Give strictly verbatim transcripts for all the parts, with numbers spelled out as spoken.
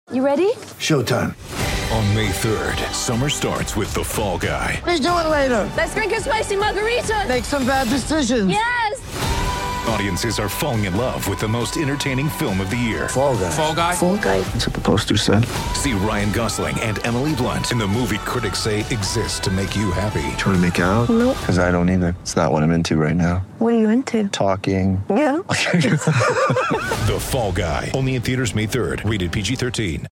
You ready? Showtime. On May third, summer starts with The Fall Guy. Let's do it later. Let's drink a spicy margarita. Make some bad decisions. Yes! Audiences are falling in love with the most entertaining film of the year. Fall Guy. Fall Guy? Fall Guy. That's what the poster said. See Ryan Gosling and Emily Blunt in the movie critics say exists to make you happy. Trying to make it out? Nope. Because I don't either. It's not what I'm into right now. What are you into? Talking. Yeah. The Fall Guy. Only in theaters May third. Rated P G thirteen.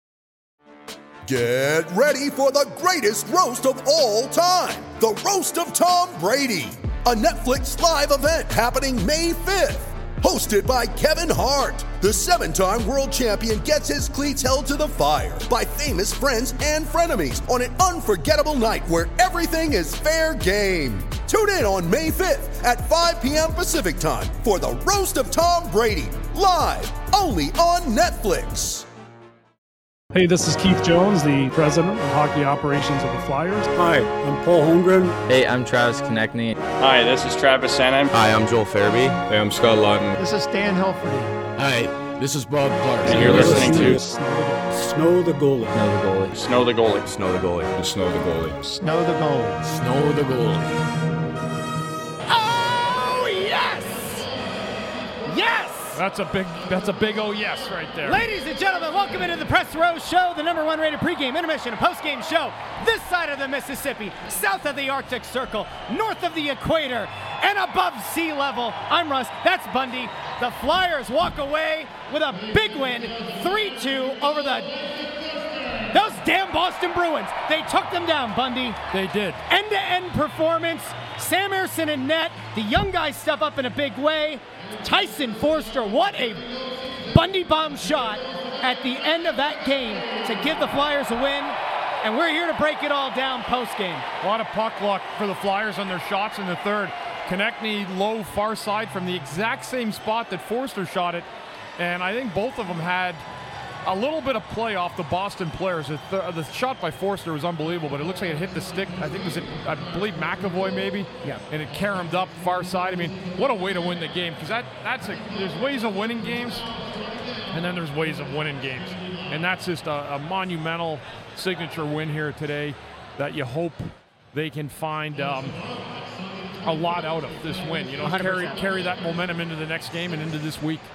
Get ready for the greatest roast of all time. The Roast of Tom Brady. A Netflix live event happening May fifth. Hosted by Kevin Hart. The seven-time world champion gets his cleats held to the fire by famous friends and frenemies on an unforgettable night where everything is fair game. Tune in on May fifth at five p.m. Pacific time for the Roast of Tom Brady. Live only on Netflix. Hey, this is Keith Jones, the president of hockey operations of the Flyers. Hi, I'm Paul Holmgren. Hey, I'm Travis Konechny. Hi, this is Travis Sanheim. Hi, I'm Joel Farabee. Hey, I'm Scott Lawton. This is Stan Helferty. Hi, this is Bob Clark. And you're listening to Snow the Goalie. Snow the Goalie. Snow the Goalie. Snow the Goalie. Snow the Goalie. Snow the Goalie. Snow the Goalie. Oh, yes! Yes! That's a big, that's a big oh yes right there. Ladies and gentlemen, welcome into the Press Row Show, the number one rated pregame, intermission, and postgame show. This side of the Mississippi, south of the Arctic Circle, north of the equator, and above sea level. I'm Russ, that's Bundy. The Flyers walk away with a big win, three two over the... Those damn Boston Bruins. They took them down, Bundy. They did. End-to-end performance. Sam Ersson in net. The young guys step up in a big way. Tyson Forster, what a Bundy bomb shot at the end of that game to give the Flyers a win. And we're here to break it all down post-game. A lot of puck luck for the Flyers on their shots in the third. Konechny low far side from the exact same spot that Forster shot it. And I think both of them had a little bit of play off the Boston players. The, th- the shot by Forster was unbelievable, but it looks like it hit the stick. I think it was, it, I believe, McAvoy maybe. Yeah. And it caromed up far side. I mean, what a way to win the game. Because that, that's a, there's ways of winning games, and then there's ways of winning games. And that's just a, a monumental signature win here today that you hope they can find um, a lot out of this win. You know, carry, carry that momentum into the next game and into this week.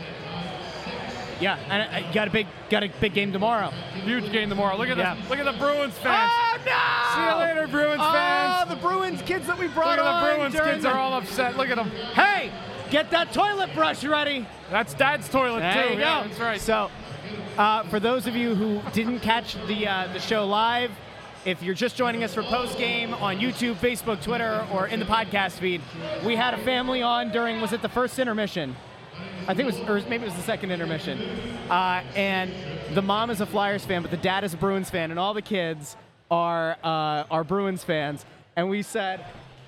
Yeah, and I got a big, got a big game tomorrow. Huge game tomorrow. Look at yeah. the, look at the Bruins fans. Oh no! See you later, Bruins oh, fans. Oh, the Bruins kids that we brought look on. Look at the Bruins kids the... are all upset. Look at them. Hey, get that toilet brush ready. That's Dad's toilet there too. You yeah, go. That's right. So, uh, for those of you who didn't catch the uh, the show live, if you're just joining us for post game on YouTube, Facebook, Twitter, or in the podcast feed, we had a family on during was it the first intermission? I think it was, or maybe it was the second intermission. Uh, and the mom is a Flyers fan, but the dad is a Bruins fan, and all the kids are uh, are Bruins fans. And we said,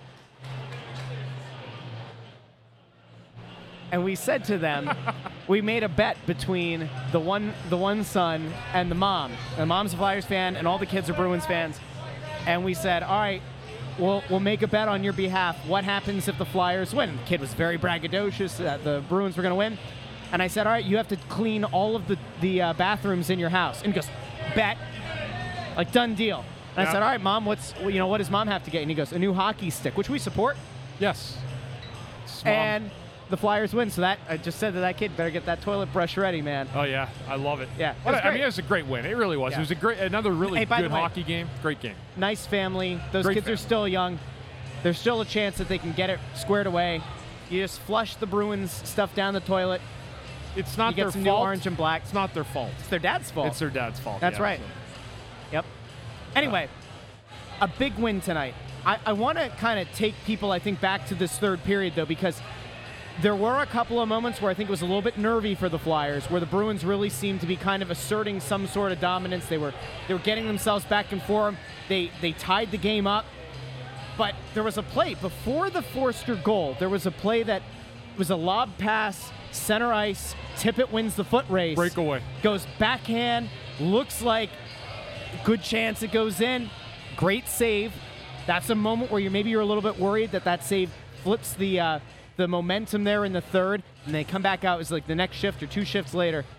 and we said to them, we made a bet between the one the one son and the mom. The mom's a Flyers fan, and all the kids are Bruins fans. And we said, all right, We'll, we'll make a bet on your behalf. What happens if the Flyers win? The kid was very braggadocious that the Bruins were going to win. And I said, all right, you have to clean all of the, the uh, bathrooms in your house. And he goes, bet. Like, done deal. And yeah. I said, all right, Mom, what's you know what does Mom have to get? And he goes, a new hockey stick, which we support. Yes. And the Flyers win. So that I just said to that kid, better get that toilet brush ready, man. Oh, yeah. I love it. Yeah. What, I mean, it was a great win. It really was. Yeah. It was a great, another really hey, good way, hockey game. Great game. Nice family. Those great kids family. are still young. There's still a chance that they can get it squared away. You just flush the Bruins stuff down the toilet. It's not you get their some fault. New orange and black. It's not their fault. It's their dad's fault. It's their dad's fault. That's yeah, right. So. Yep. Anyway, uh, a big win tonight. I, I want to kind of take people, I think, back to this third period, though, because there were a couple of moments where I think it was a little bit nervy for the Flyers, where the Bruins really seemed to be kind of asserting some sort of dominance. They were they were getting themselves back in form. They they tied the game up. But there was a play before the Forster goal. There was a play that was a lob pass, center ice, Tippett wins the foot race. Breakaway. Goes backhand, looks like good chance it goes in. Great save. That's a moment where you maybe you're a little bit worried that that save flips the uh, the momentum there in the third, and they come back out as like the next shift or two shifts later.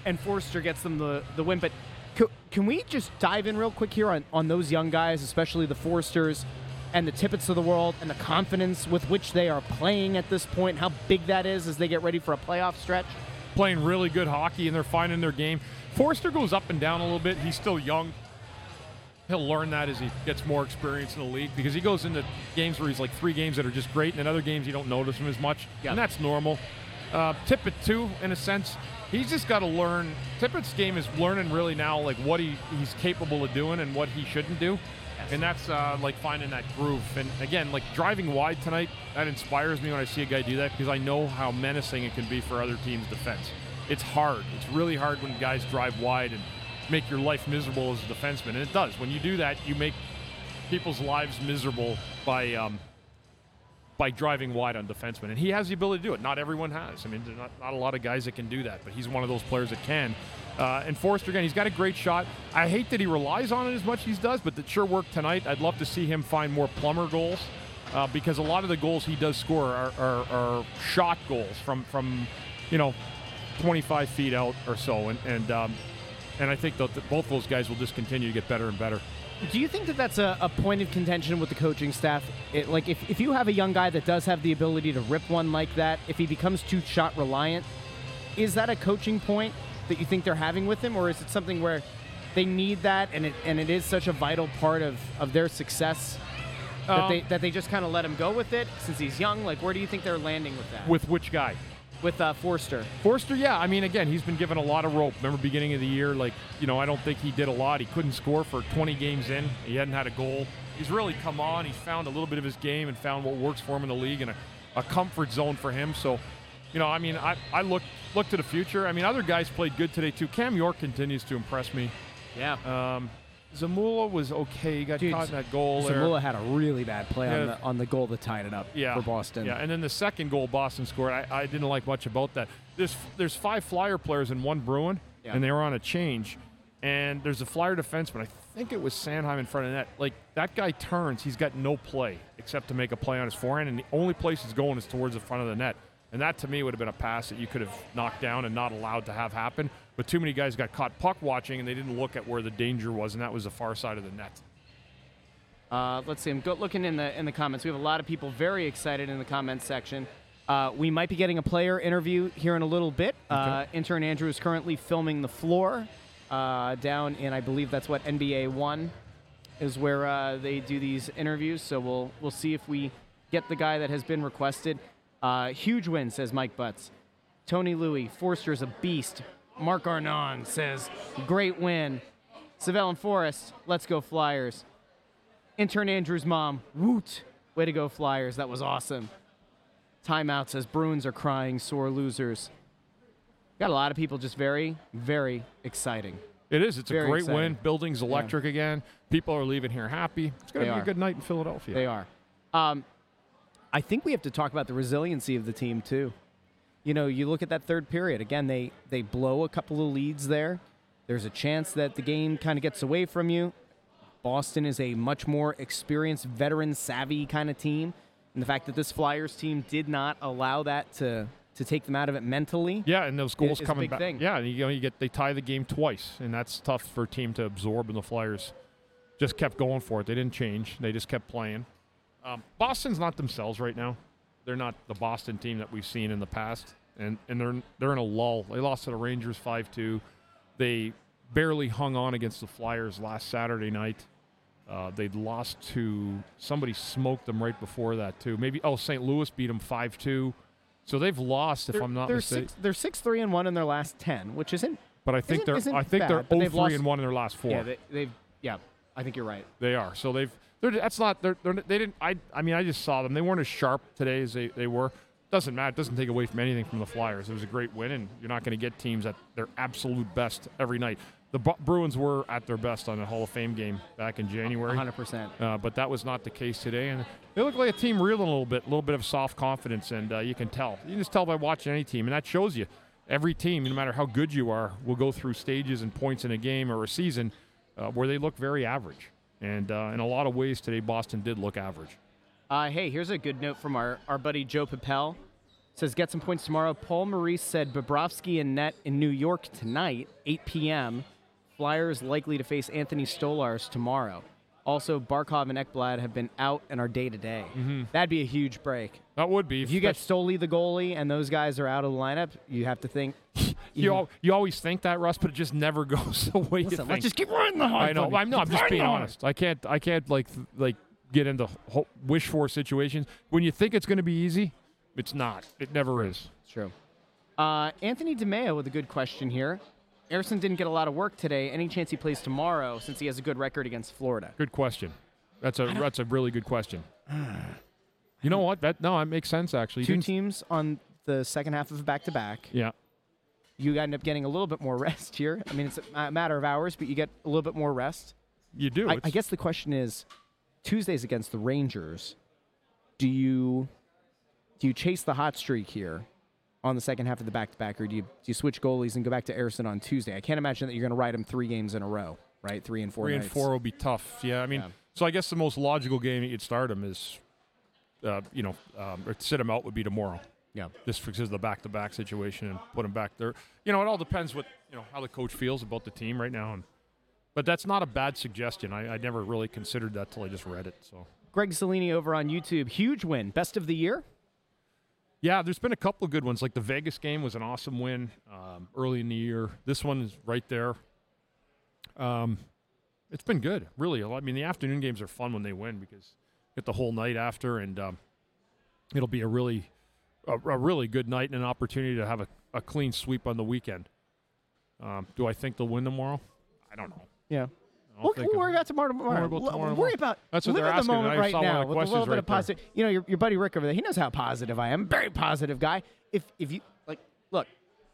and Forster gets them the, the win. But can, can we just dive in real quick here on, on those young guys, especially the Forsters and the Tippetts of the world, and the confidence with which they are playing at this point, how big that is as they get ready for a playoff stretch? Playing really good hockey, and they're finding their game. Forster goes up and down a little bit. He's still young. He'll learn that as he gets more experience in the league, because he goes into games where he's like three games that are just great, and in other games you don't notice him as much, yep. and that's normal. Uh, Tippett, too, in a sense, he's just got to learn. Tippett's game is learning really now like what he, he's capable of doing and what he shouldn't do. Yes. And that's uh, like finding that groove. And again, like driving wide tonight, that inspires me when I see a guy do that, because I know how menacing it can be for other teams' defense. It's hard. It's really hard when guys drive wide and make your life miserable as a defenseman. And it does. When you do that, you make people's lives miserable by um, by driving wide on defensemen. And he has the ability to do it. Not everyone has. I mean, there's not, not a lot of guys that can do that, but he's one of those players that can. Uh, and Forster, again, he's got a great shot. I hate that he relies on it as much as he does, but it sure worked tonight. I'd love to see him find more Plummer goals, uh, because a lot of the goals he does score are, are, are shot goals from, from, you know, twenty-five feet out or so. And, and um, And I think that both those guys will just continue to get better and better. Do you think that that's a, a point of contention with the coaching staff? It, like, if, if you have a young guy that does have the ability to rip one like that, if he becomes too shot reliant, is that a coaching point that you think they're having with him, or is it something where they need that and it and it is such a vital part of, of their success that um, they that they just kind of let him go with it since he's young? Like, where do you think they're landing with that? With which guy? With uh, Forster. Forster, yeah. I mean, again, he's been given a lot of rope. Remember, beginning of the year, like, you know, I don't think he did a lot. He couldn't score for twenty games in. He hadn't had a goal. He's really come on. He's found a little bit of his game and found what works for him in the league and a, a comfort zone for him. So, you know, I mean, I, I look look to the future. I mean, other guys played good today, too. Cam York continues to impress me. Yeah. Um, Zamula was okay. He got Dude, caught in that goal there. Zamula had a really bad play yeah. on the on the goal that tied it up yeah. for Boston. Yeah, and then the second goal Boston scored, I, I didn't like much about that. There's there's five Flyer players and one Bruin, yeah. and they were on a change. And there's a Flyer defenseman, I think it was Sanheim in front of net. Like, that guy turns, he's got no play except to make a play on his forehand, and the only place he's going is towards the front of the net. And that, to me, would have been a pass that you could have knocked down and not allowed to have happen. But too many guys got caught puck watching, and they didn't look at where the danger was, and that was the far side of the net. Uh, let's see. I'm go- looking in the in the comments. We have a lot of people very excited in the comments section. Uh, we might be getting a player interview here in a little bit. Okay. Uh, intern Andrew is currently filming the floor uh, down in, I believe that's what, N B A one is where uh, they do these interviews. So we'll we'll see if we get the guy that has been requested. Uh, huge win, says Mike Butts. Tony Louie, Forster's a beast. Mark Arnon says, great win. Savelle and Forrest, let's go Flyers. Intern Andrew's mom, woot, way to go Flyers, that was awesome. Timeout says, Bruins are crying, sore losers. Got a lot of people just very, very exciting. It is. It's very a great exciting. win. Building's electric yeah. again. People are leaving here happy. It's going to be are. a good night in Philadelphia. They are. Um, I think we have to talk about the resiliency of the team, too. You know, you look at that third period. Again, they, they blow a couple of leads there. There's a chance that the game kind of gets away from you. Boston is a much more experienced, veteran-savvy kind of team. And the fact that this Flyers team did not allow that to, to take them out of it mentally. Yeah, and those goals is, is coming a big back. Thing. Yeah, you know, you get they tie the game twice, and that's tough for a team to absorb. And the Flyers just kept going for it. They didn't change. They just kept playing. Um, Boston's not themselves right now. They're not the Boston team that we've seen in the past, and, and they're they're in a lull. They lost to the Rangers five two. They barely hung on against the Flyers last Saturday night. Uh, they'd lost to somebody smoked them right before that too. Maybe oh Saint Louis beat them five two. So they've lost if they're, I'm not they're mistaken. Six, they're six three and one in their last ten, which isn't. But I think isn't, they're isn't I think bad, they're but oh they've three lost, and one in their last four. Yeah, they, they've yeah. I think you're right. They are. So they've. They're, that's not. They're, they're. They didn't. I. I mean, I just saw them. They weren't as sharp today as they, they were. Doesn't matter. It doesn't take away from anything from the Flyers. It was a great win, and you're not going to get teams at their absolute best every night. The Bu- Bruins were at their best on a Hall of Fame game back in January. one hundred percent. Uh, but that was not the case today, and they look like a team reeling a little bit, a little bit of soft confidence, and uh, you can tell. You can just tell by watching any team, and that shows you. Every team, no matter how good you are, will go through stages and points in a game or a season uh, where they look very average. And uh, in a lot of ways today, Boston did look average. Uh, hey, here's a good note from our, our buddy Joe Papel. says, get some points tomorrow. Paul Maurice said Bobrovsky and net in New York tonight, eight p.m. Flyers likely to face Anthony Stolarz tomorrow. Also, Barkov and Ekblad have been out and are day-to-day. Mm-hmm. That'd be a huge break. That would be. If you get Stoli the goalie and those guys are out of the lineup, you have to think. you al- you always think that, Russ, but it just never goes the way Listen, you think. let's just keep riding the high. I know. I'm, no, I'm just being honest. I can't. I can't like th- like get into ho- wish for situations when you think it's going to be easy. It's not. It never is. It's true. Uh, Anthony DeMeo with a good question here. Ersson didn't get a lot of work today. Any chance he plays tomorrow since he has a good record against Florida? Good question. That's a that's a really good question. You know what? That no, that makes sense actually. Two teams on the second half of a back-to-back. Yeah. You end up getting a little bit more rest here. I mean, it's a matter of hours, but you get a little bit more rest. You do. I, I guess the question is, Tuesday's against the Rangers. Do you do you chase the hot streak here on the second half of the back-to-back, or do you do you switch goalies and go back to Ersson on Tuesday? I can't imagine that you're going to ride him three games in a row, right? Three and four Three nights. and four will be tough. Yeah, I mean, Yeah. so I guess the most logical game you'd start him is, uh, you know, um, or sit him out would be tomorrow. Yeah. Just because of the back-to-back situation and put him back there. You know, it all depends what you know how the coach feels about the team right now. And but that's not a bad suggestion. I, I never really considered that till I just read it. So Greg Cellini over on YouTube. Huge win. Best of the year? yeah, there's been a couple of good ones. Like the Vegas game was an awesome win um, early in the year. This one is right there. Um, it's been good, really. I mean, the afternoon games are fun when they win because you get the whole night after, and um, it'll be a really, a, a really good night and an opportunity to have a, a clean sweep on the weekend. Um, do I think they'll win tomorrow? I don't know. Yeah. I'll We'll, think we'll of- worry about tomorrow. tomorrow. Worry about L- tomorrow Worry tomorrow. about. That's what live they're at the asking, moment and I right saw one of now the with a questions little bit right of there. positive. You know, your, your buddy Rick over there. He knows how positive I am. Very positive guy. If if you like, look,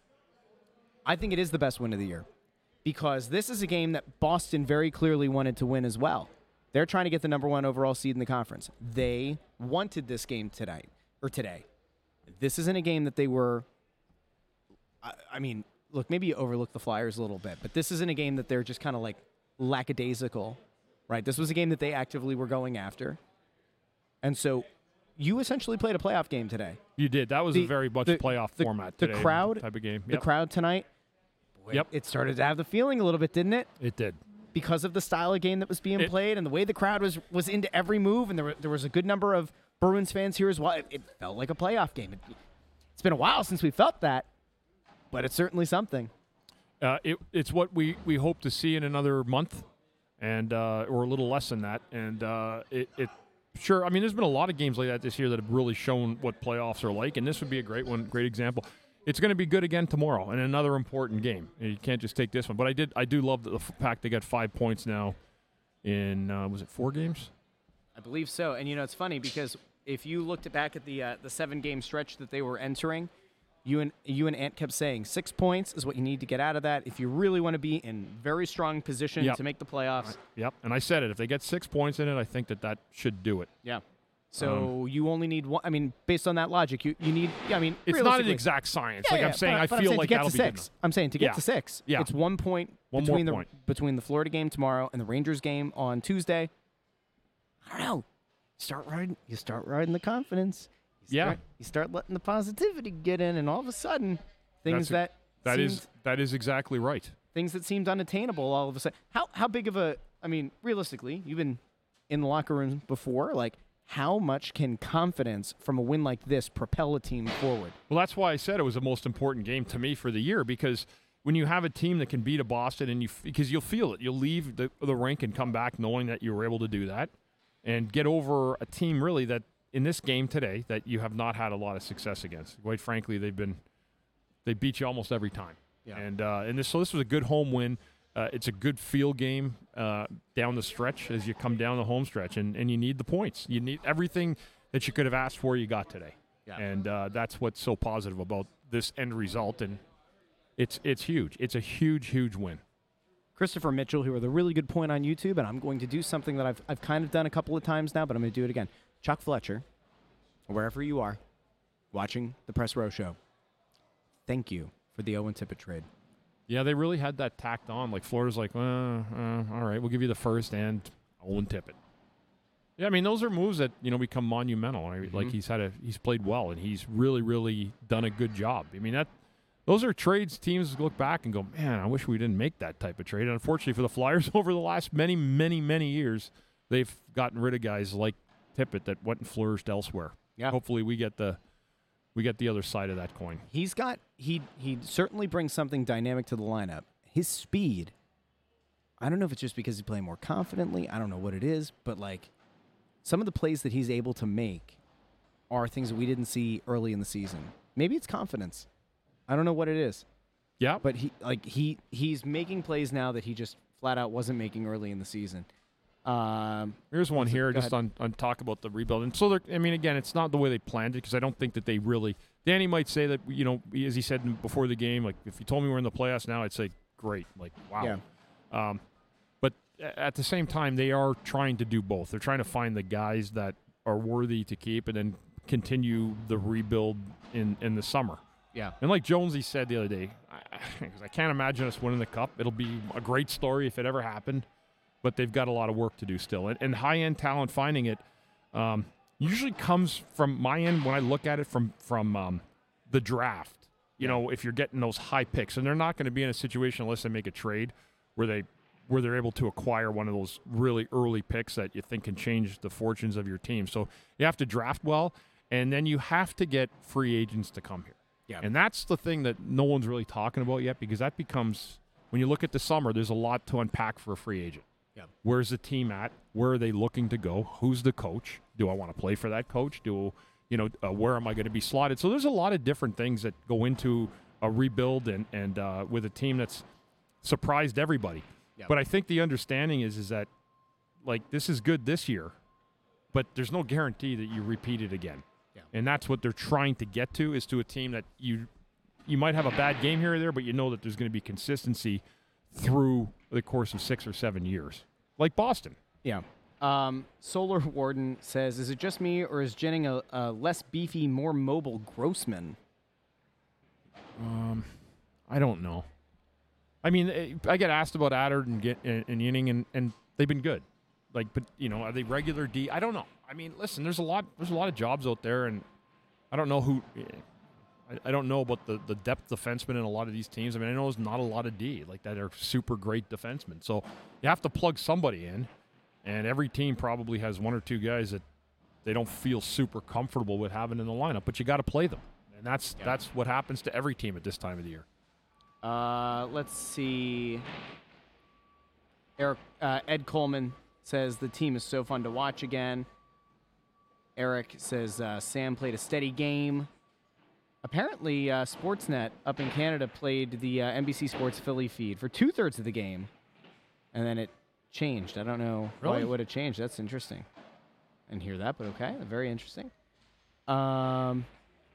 I think it is the best win of the year because this is a game that Boston very clearly wanted to win as well. They're trying to get the number one overall seed in the conference. They wanted this game tonight or today. This isn't a game that they were. I, I mean, look, maybe you overlook the Flyers a little bit, but this isn't a game that they're just kind of like lackadaisical, right? This was a game that they actively were going after. And so you essentially played a playoff game today. You did. That was The- a very much the- playoff the- format the today. crowd- type of game. The Yep. crowd tonight, boy, Yep. it started to have the feeling a little bit, didn't it? It did. Because of the style of game that was being It- played and the way the crowd was was into every move, and there, were, there was a good number of Bruins fans here as well. It, it felt like a playoff game. It, it's been a while since we felt that, but it's certainly something. Uh, it, it's what we, we hope to see in another month, and uh, or a little less than that. And uh, it, it sure. I mean, there's been a lot of games like that this year that have really shown what playoffs are like, and this would be a great one, great example. It's going to be good again tomorrow, and another important game. You can't just take this one. But I did, I do love the, the fact they got five points now. In uh, was it four games? I believe so. And you know, it's funny because if you looked back at the uh, the seven game stretch that they were entering, you and you and Ant kept saying six points is what you need to get out of that if you really want to be in very strong position Yep. to make the playoffs. Yep. And I said it. If they get six points in it, I think that that should do it. Yeah. So um, you only need one. I mean, based on that logic, you, you need. I mean, it's not an exact science. Yeah, like yeah, I'm saying, but, I but feel I'm saying like to get that'll to be six. good enough. I'm saying to get Yeah. to six. Yeah. It's one point One between more the point. between the Florida game tomorrow and the Rangers game on Tuesday. I don't know. Start riding. You start riding the confidence. You Yeah. start, You start letting the positivity get in, and all of a sudden, things That's a- that That seemed, is that is exactly right. things that seemed unattainable. All of a sudden, how how big of a? I mean, realistically, you've been in the locker room before. Like, how much can confidence from a win like this propel a team forward? Well, that's why I said it was the most important game to me for the year, because when you have a team that can beat a Boston, and you because you'll feel it, you'll leave the the rink and come back knowing that you were able to do that, and get over a team really that in this game today that you have not had a lot of success against. Quite frankly, they've been they beat you almost every time. Yeah. And uh, and this so this was a good home win. Uh, it's a good field game uh, down the stretch as you come down the home stretch, and, and you need the points. You need everything that you could have asked for. You got today, Yeah. and uh, that's what's so positive about this end result. And it's it's huge. It's a huge, huge win. Christopher Mitchell, who had a really good point on YouTube, and I'm going to do something that I've I've kind of done a couple of times now, but I'm going to do it again. Chuck Fletcher, wherever you are, watching the Press Row Show, thank you for the Owen Tippett trade. Yeah, they really had that tacked on. Like Florida's like, uh, uh, all right, we'll give you the first and Owen Tippett. Yeah, I mean, those are moves that, you know, become monumental. Right? Mm-hmm. Like he's had a he's played well, and he's really, really done a good job. I mean, that those are trades teams look back and go, man, I wish we didn't make that type of trade. And unfortunately for the Flyers, over the last many, many, many years, they've gotten rid of guys like Tippett that went and flourished elsewhere. Yeah. Hopefully we get the we get the other side of that coin. He's got he he certainly brings something dynamic to the lineup. His speed, I don't know if it's just because he's playing more confidently. I don't know what it is, but like some of the plays that he's able to make are things that we didn't see early in the season. Maybe it's confidence. I don't know what it is. Yeah. But he like he he's making plays now that he just flat out wasn't making early in the season. Um, Here's one here go just ahead. on, on talk about the rebuild. And so, they're- I mean, again, it's not the way they planned it because I don't think that they really – Danny might say that, you know, as he said before the game, like, if you told me we're in the playoffs now, I'd say, great. Like, wow. Yeah. Um, but at the same time, they are trying to do both. They're trying to find the guys that are worthy to keep and then continue the rebuild in, in the summer. Yeah. And like Jonesy said the other day, because I, I can't imagine us winning the Cup. It'll be a great story if it ever happened, but they've got a lot of work to do still. And, and high-end talent, finding it, um, usually comes from my end when I look at it from, from um, the draft. You know, if you're getting those high picks. And they're not going to be in a situation unless they make a trade where, they, where they're able to acquire one of those really early picks that you think can change the fortunes of your team. So you have to draft well, and then you have to get free agents to come here. Yeah. And that's the thing that no one's really talking about yet, because that becomes, when you look at the summer, there's a lot to unpack for a free agent. Yeah. Where's the team at? Where are they looking to go? Who's the coach? Do I want to play for that coach? Do you know? Uh, where am I going to be slotted? So there's a lot of different things that go into a rebuild, and and uh, with a team that's surprised everybody. Yeah. But I think the understanding is is that like this is good this year, but there's no guarantee that you repeat it again. Yeah. And that's what they're trying to get to, is to a team that you you might have a bad game here or there, but you know that there's going to be consistency through the course of six or seven years, like Boston. Yeah. Um, Solar Warden says, is it just me, or is Jennings a, a less beefy, more mobile Grossman? Um, I don't know. I mean, I get asked about Adder and get and, and Yinning, and, and they've been good. Like, but you know, are they regular D? I don't know. I mean, listen, there's a lot. There's a lot of jobs out there, and I don't know who. I, I don't know about the, the depth defensemen in a lot of these teams. I mean, I know there's not a lot of D like that are super great defensemen. So you have to plug somebody in, and every team probably has one or two guys that they don't feel super comfortable with having in the lineup. But you got to play them, and that's Yeah. that's what happens to every team at this time of the year. Uh, let's see. Eric uh, Ed Coleman says the team is so fun to watch again. Eric says uh, Sam played a steady game. Apparently, uh, Sportsnet up in Canada played the uh, N B C Sports Philly feed for two-thirds of the game, and then it changed. I don't know why Really? it would have changed. That's interesting. I didn't hear that, but okay. Very interesting. Um,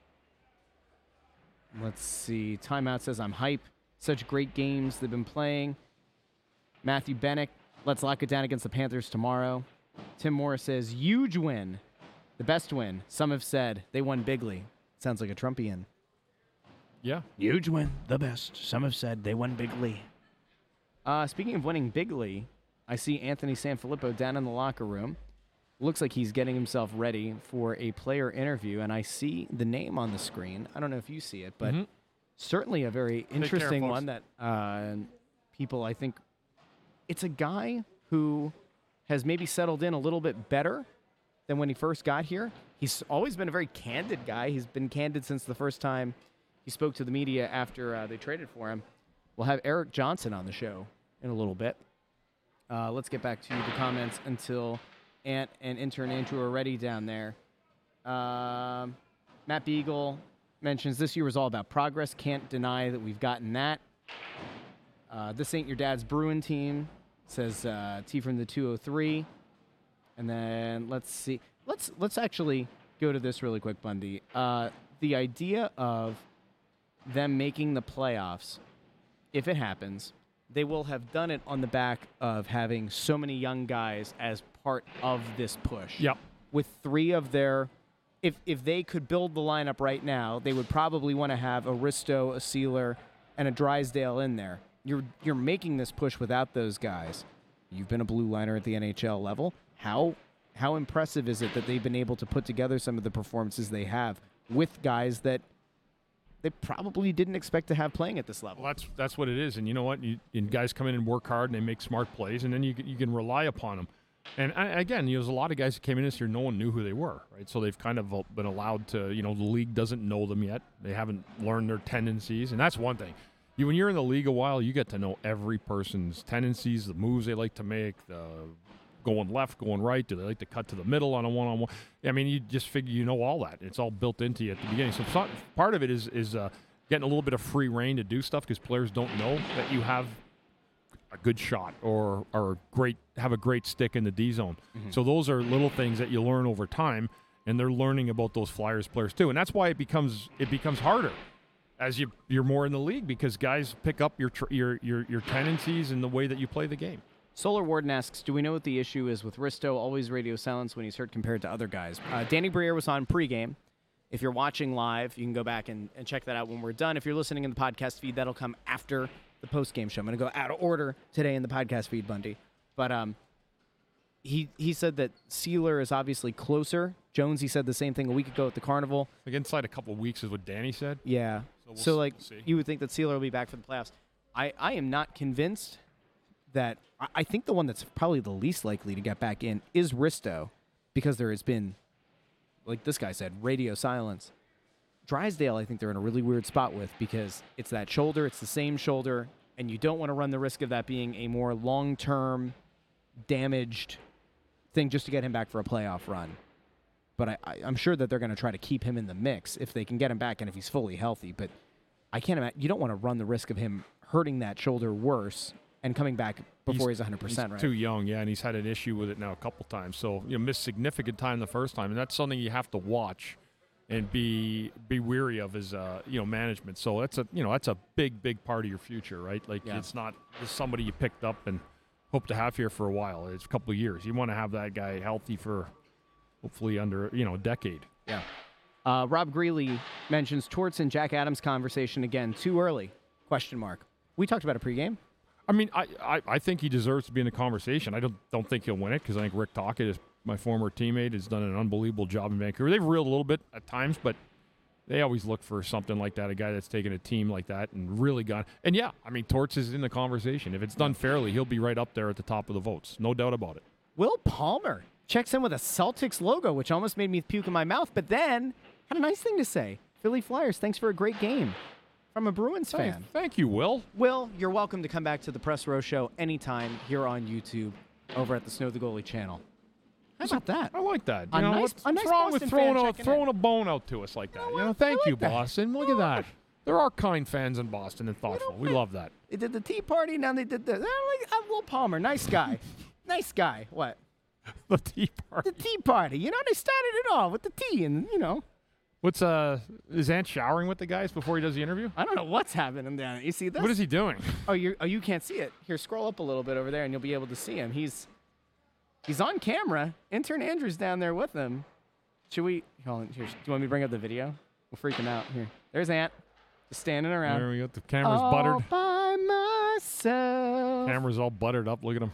let's see. Timeout says, I'm hype. Such great games they've been playing. Matthew Bennick, let's lock it down against the Panthers tomorrow. Tim Morris says, huge win. The best win. Some have said they won bigly. Sounds like a Trumpian. Yeah. Huge win, the best. Some have said they won bigly. Uh, speaking of winning bigly, I see Anthony Sanfilippo down in the locker room. Looks like he's getting himself ready for a player interview, and I see the name on the screen. I don't know if you see it, but Mhm. certainly a very interesting folks. one that uh, people, I think, it's a guy who has maybe settled in a little bit better than when he first got here. He's always been a very candid guy. He's been candid since the first time he spoke to the media after uh, they traded for him. We'll have Eric Johnson on the show in a little bit. Uh, let's get back to the comments until Ant and intern Andrew are ready down there. Um, Matt Beagle mentions this year was all about progress. Can't deny that we've gotten that. Uh, this ain't your dad's Bruin team, says uh, T from the two oh three. And then let's see. Let's let's actually go to this really quick, Bundy. Uh, the idea of them making the playoffs, if it happens, they will have done it on the back of having so many young guys as part of this push. Yep. With three of their, if if they could build the lineup right now, they would probably want to have a Risto, a Sealer, and a Drysdale in there. You're you're making this push without those guys. You've been a blue liner at the N H L level. How how impressive is it that they've been able to put together some of the performances they have with guys that they probably didn't expect to have playing at this level? Well, that's that's what it is. And you know what? You, and guys come in and work hard, and they make smart plays, and then you you can rely upon them. And I, again, you know, there's a lot of guys that came in this year, no one knew who they were, right? So they've kind of been allowed to, you know, the league doesn't know them yet. They haven't learned their tendencies, and that's one thing. You, when you're in the league a while, you get to know every person's tendencies, the moves they like to make, the going left, going right. Do they like to cut to the middle on a one-on-one? I mean, you just figure you know all that. It's all built into you at the beginning. So some, part of it is is uh, getting a little bit of free reign to do stuff because players don't know that you have a good shot or or great have a great stick in the D zone. Mm-hmm. So those are little things that you learn over time, and they're learning about those Flyers players too. And that's why it becomes it becomes harder as you you're more in the league because guys pick up your tr- your your your tendencies and the way that you play the game. Solar Warden asks, do we know what the issue is with Risto, always radio silence when he's hurt compared to other guys? Uh, Danny Briere was on pregame. If you're watching live, you can go back and, and check that out when we're done. If you're listening in the podcast feed, that'll come after the postgame show. I'm going to go out of order today in the podcast feed, Bundy. But um, he he said that Sealer is obviously closer. Jones, he said the same thing a week ago at the Carnival. Like inside a couple of weeks is what Danny said? Yeah. So, we'll so like, we'll you would think that Sealer will be back for the playoffs. I, I am not convinced that – I think the one that's probably the least likely to get back in is Risto because there has been, like this guy said, radio silence. Drysdale, I think they're in a really weird spot with because it's that shoulder, it's the same shoulder, and you don't want to run the risk of that being a more long-term damaged thing just to get him back for a playoff run. But I, I, I'm sure that they're going to try to keep him in the mix if they can get him back and if he's fully healthy. But I can't imagine – you don't want to run the risk of him hurting that shoulder worse and coming back before he's, he's one hundred percent, he's right? Too young, yeah, and he's had an issue with it now a couple times. So, you know, missed significant time the first time, and that's something you have to watch and be be weary of as uh, you know, management. So that's a you know that's a big big part of your future, right? Like yeah. It's not just somebody you picked up and hope to have here for a while. It's a couple of years. You want to have that guy healthy for hopefully under you know a decade. Yeah. Uh, Rob Greeley mentions Torts and Jack Adams conversation again. Too early? Question mark. We talked about a pregame. I mean, I, I, I think he deserves to be in the conversation. I don't don't think he'll win it because I think Rick Tocchet, is my former teammate, has done an unbelievable job in Vancouver. They've reeled a little bit at times, but they always look for something like that, a guy that's taken a team like that and really gone. And, yeah, I mean, Torts is in the conversation. If it's done fairly, he'll be right up there at the top of the votes. No doubt about it. Will Palmer checks in with a Celtics logo, which almost made me puke in my mouth, but then had a nice thing to say. Philly Flyers, thanks for a great game. From a Bruins fan. Thank, thank you, Will. Will, you're welcome to come back to the Press Row Show anytime here on YouTube over at the Snow the Goalie channel. How about that? I like that. You a know, nice, what's, a nice what's wrong Boston with throwing, fan a, throwing a bone out to us like that? You know, you know thank like you, that. Boston. Look at that. There are kind fans in Boston and thoughtful. We love that. They did the Tea Party, now they did the... Like, uh, Will Palmer, nice guy. nice guy. What? The Tea Party. The Tea Party. You know, they started it all with the tea and, you know... What's uh? Is Ant showering with the guys before he does the interview? I don't know what's happening down. You see this? What is he doing? Oh, you oh you can't see it. Here, scroll up a little bit over there, and you'll be able to see him. He's he's on camera. Intern Andrew's down there with him. Should we? Hold on. Here, do you want me to bring up the video? We'll freak him out. Here, there's Ant, just standing around. There we go. The camera's all buttered. By myself. Camera's all buttered up. Look at him.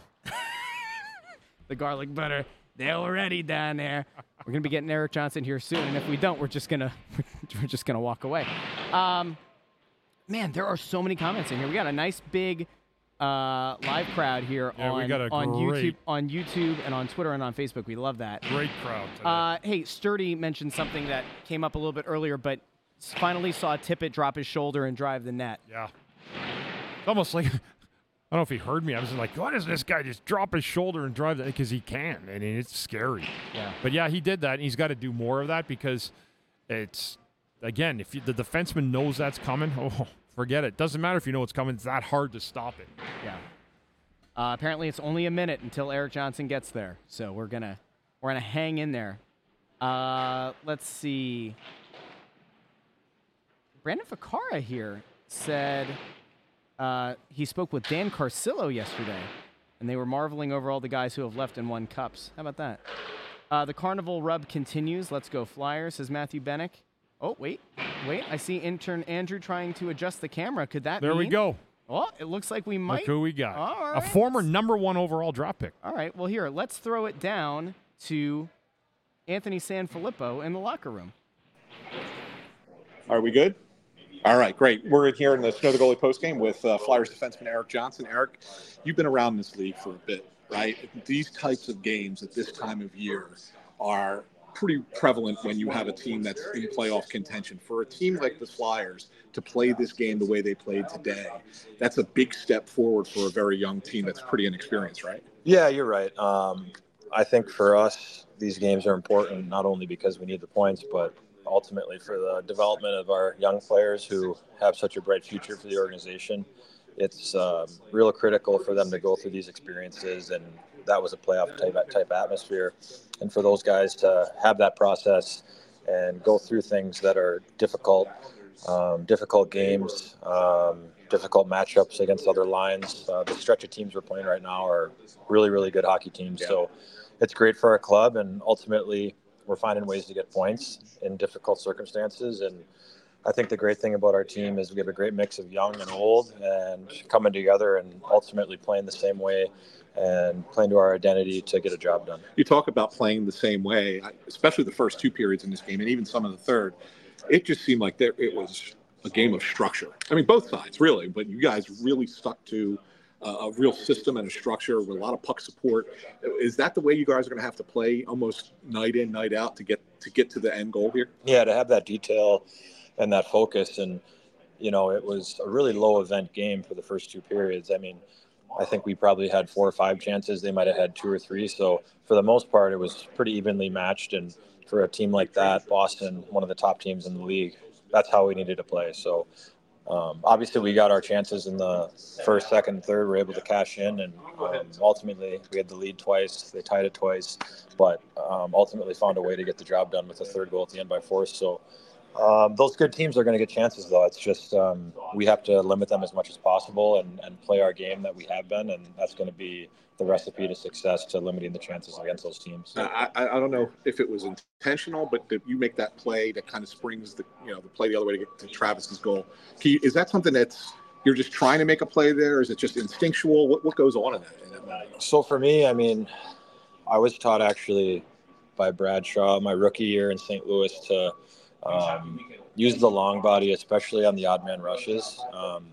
The garlic butter. They're already down there. We're gonna be getting Eric Johnson here soon, and if we don't, we're just gonna we're just gonna walk away. Um, man, there are so many comments in here. We got a nice big uh, live crowd here yeah, on we got a on great, YouTube, on YouTube, and on Twitter and on Facebook. We love that. Great crowd today. Uh, hey, Sturdy mentioned something that came up a little bit earlier, but finally saw Tippett drop his shoulder and drive the net. Yeah, it's almost like. I don't know if he heard me. I was like, why does this guy just drop his shoulder and drive that? Because he can. I mean, it's scary. Yeah. But, yeah, he did that, and he's got to do more of that because it's, again, if you, the defenseman knows that's coming, oh, forget it. Doesn't matter if you know it's coming. It's that hard to stop it. Yeah. Uh, apparently, it's only a minute until Eric Johnson gets there, so we're gonna we're gonna hang in there. Uh, let's see. Brandon Ficara here said. Uh, he spoke with Dan Carcillo yesterday, and they were marveling over all the guys who have left and won cups. How about that? Uh, the Carnival rub continues. Let's go Flyers, says Matthew Bennick. Oh, wait. Wait, I see intern Andrew trying to adjust the camera. Could that There mean? we go. Oh, it looks like we might. Look who we got. All right. A former number one overall draft pick. All right, well, here, let's throw it down to Anthony Sanfilippo in the locker room. Are we good? All right, great. We're in here in the Snow the Goalie postgame with uh, Flyers defenseman Erik Johnson. Erik, you've been around this league for a bit, right? These types of games at this time of year are pretty prevalent when you have a team that's in playoff contention. For a team like the Flyers to play this game the way they played today, that's a big step forward for a very young team that's pretty inexperienced, right? Yeah, you're right. Um, I think for us, these games are important not only because we need the points, but ultimately for the development of our young players who have such a bright future for the organization. It's um, real critical for them to go through these experiences, and that was a playoff type type atmosphere. And for those guys to have that process and go through things that are difficult, um, difficult games, um, difficult matchups against other lines. Uh, the stretch of teams we're playing right now are really, really good hockey teams. Yeah. So it's great for our club, and ultimately we're finding ways to get points in difficult circumstances. And I think the great thing about our team is we have a great mix of young and old and coming together and ultimately playing the same way and playing to our identity to get a job done. You talk about playing the same way, especially the first two periods in this game and even some of the third. It just seemed like there it was a game of structure. I mean, both sides, really, but you guys really stuck to a real system and a structure with a lot of puck support. Is that the way you guys are going to have to play almost night in, night out to get to get to the end goal here? Yeah, to have that detail and that focus. And, you know, it was a really low event game for the first two periods. I mean, I think we probably had four or five chances. They might have had two or three. So for the most part, it was pretty evenly matched. And for a team like that, Boston, one of the top teams in the league, that's how we needed to play. So Um, obviously, we got our chances in the first, second, third. We were able to cash in, and um, ultimately, we had the lead twice. They tied it twice, but um, ultimately found a way to get the job done with the third goal at the end by force. So um, those good teams are going to get chances, though. It's just um, we have to limit them as much as possible and, and play our game that we have been, and that's going to be the recipe to success, to limiting the chances against those teams. I, I don't know if it was intentional, but did you make that play that kind of springs the you know the play the other way to get to Travis's goal? You, is that something that's you're just trying to make a play there? Is it just instinctual? What what goes on in that? In that moment? So for me, I mean, I was taught actually by Bradshaw my rookie year in Saint Louis to um, use the long body, especially on the odd man rushes. Um,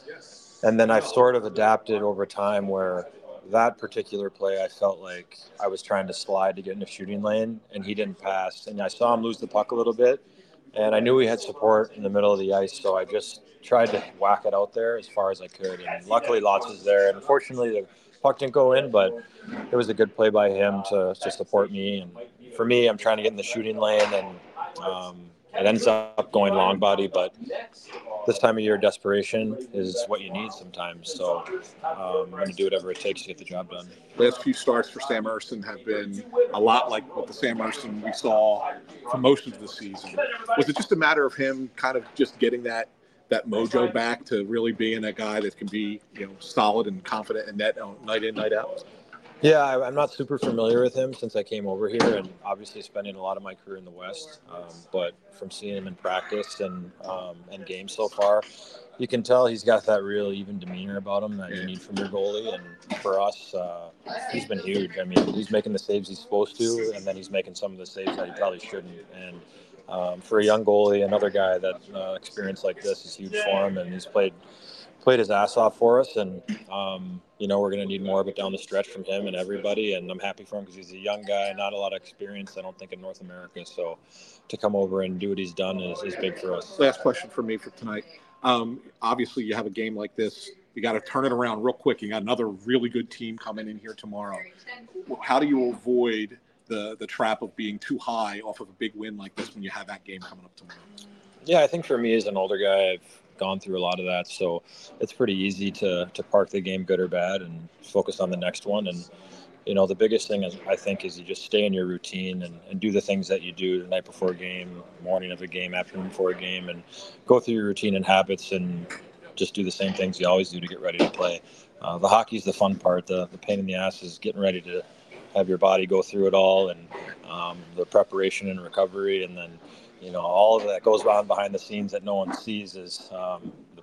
and then I've sort of adapted over time where that particular play, I felt like I was trying to slide to get in the shooting lane, and he didn't pass. And I saw him lose the puck a little bit, and I knew we had support in the middle of the ice, so I just tried to whack it out there as far as I could. And luckily, Lots was there. And unfortunately, the puck didn't go in, but it was a good play by him to, to support me. And for me, I'm trying to get in the shooting lane, and um, it ends up going long body, but this time of year, desperation is what you need sometimes. So um, I'm going to do whatever it takes to get the job done. Last few starts for Sam Ersson have been a lot like what the Sam Ersson we saw for most of the season. Was it just a matter of him kind of just getting that that mojo back to really being a guy that can be, you know, solid and confident in net night in, night out? Yeah, I, I'm not super familiar with him since I came over here, and obviously spending a lot of my career in the West. Um, but from seeing him in practice and um, and games so far, you can tell he's got that real even demeanor about him that you need from your goalie. And for us, uh, he's been huge. I mean, he's making the saves he's supposed to, and then he's making some of the saves that he probably shouldn't. And um, for a young goalie, another guy that uh, experience like this is huge for him, and he's played played his ass off for us. And um, you know, we're going to need more of it down the stretch from him and everybody. And I'm happy for him because he's a young guy, not a lot of experience, I don't think, in North America. So to come over and do what he's done is, is big for us. Last question for me for tonight. Um, obviously, you have a game like this. You got to turn it around real quick. You got another really good team coming in here tomorrow. How do you avoid the, the trap of being too high off of a big win like this when you have that game coming up tomorrow? Yeah, I think for me as an older guy, I've gone through a lot of that, so it's pretty easy to to park the game good or bad and focus on the next one. And you know, the biggest thing is, I think, is you just stay in your routine and, and do the things that you do the night before a game, morning of a game, afternoon before a game, and go through your routine and habits and just do the same things you always do to get ready to play. Uh, the hockey's the fun part. The, the pain in the ass is getting ready to have your body go through it all, and um, the preparation and recovery, and then you know, all of that goes on behind the scenes that no one sees is um, the